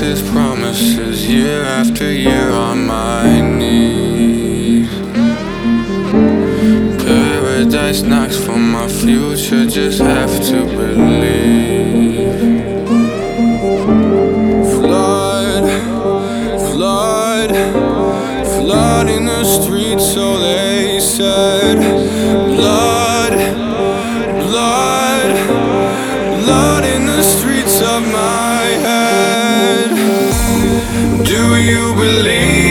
promises, promises, year after year on my knees. Paradise knocks for my future, just have to believe. Flood, flood, flood in the streets, so they said. Blood, blood, blood in the streets of my head. Do you believe?